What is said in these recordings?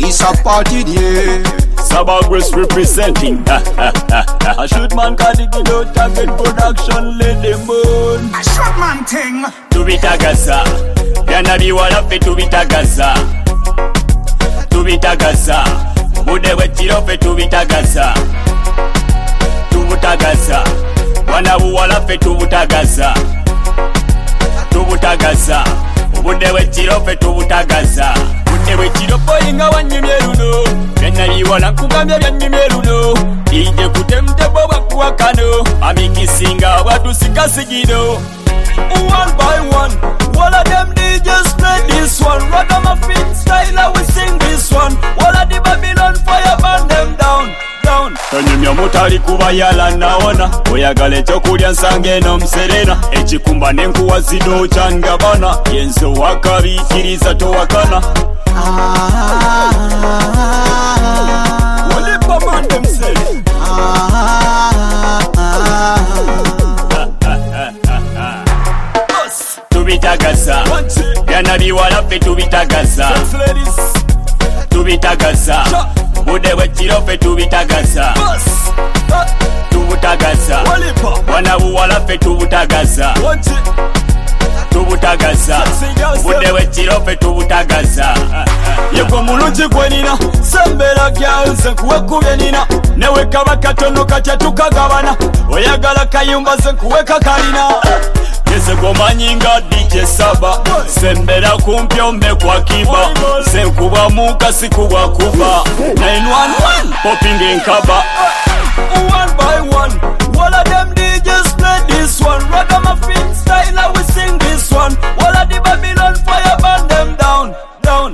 It's a party day. Sabagres representing. A shoot man can dig it out, target production, let them burn. A shot man thing. Tubitagasa, byana biwala fe tubitagasa. Tubitagasa, bude wechiro fe tubitagasa. Tubutagasa, wana buwala fe tubutagasa. Tubutagasa, bude wechiro fe tubutagasa. Bude wechiro poinga wanyimyeruno. Byana biwala nkugambye byanyimyeruno. Ije kutemte boba kuwakano. Amikisinga watu sikasigino. One by one, all of them DJs play this one. Ragamuffin style, we sing this one. All of the Babylon fire burn them down, down. Tonyumya mutali kubayala naona. Oyagala ekyokulya nsange n'omuserena. Ekikumba n'enkuwa zino kyangabana. Yenso wakabikiriza towakana. Walipa man them say. Tubitagasa, byana biwala fe tubitagasa. Tubitagasa, bude wechiro fe tubitagasa. Tubutagasa, wana buwala fe tubutagasa. Tubutagasa, bude wechiro fe tubutagasa. Yego mulungi gwenina, sembera kyanze kuwekubye nina. Newe kaba katono katya tukagabana. Oyagala kayumba ze kuweka kalina. Yese gomanyinga DJ Saba. Sembera kumpyombe kwa kiba. Senkuba muka sikuba kuba. 911 popping in kaba. One by one, all of them DJs play this one. Ragamuffin style, we sing this one. All of the Babylon fire burn them down, down.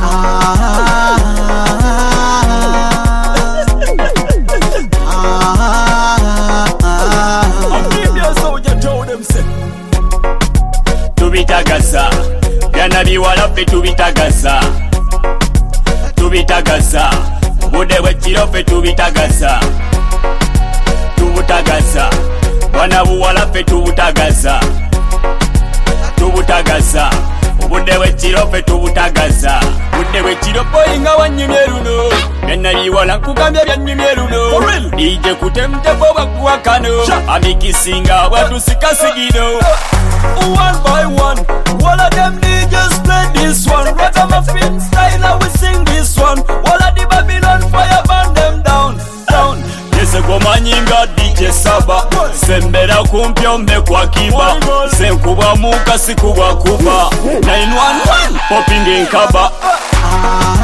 Tubitagasa, byana biwala fe tubitagasa. Tubitagasa, bude wechiro fe tubitagasa. Tubutagasa, wana buwala fe tubutagasa. Tubutagasa, bude wechiro fe tubutagasa. Bude wechiro poinga wanyimyeruno. Byana biwala nkugambye byanyimyeruno. DJ kutemte boba kuwakano. Amikisinga watu sikasigino. One by one, all of them DJs play this one. Ragamuffin style, we sing this one. All of the Babylon fire burn them down, down. Yese gomanyinga DJ Saba. Sembera kumpyombe kwa kiba. Senkuba muka sikuba kuba. 911 popping in kaba.